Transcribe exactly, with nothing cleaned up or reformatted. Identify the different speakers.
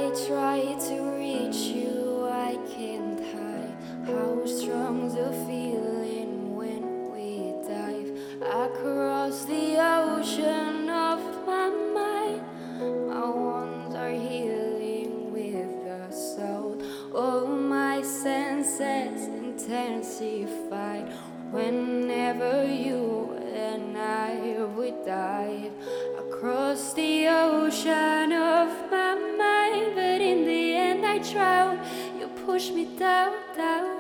Speaker 1: I try to reach you, I can't hide how strong the feeling when we dive across the ocean of my mind. My wounds are healing with the soul. All my senses intensified whenever you and I would dive across the ocean of my mind. But in the end I drown. You push me down, down.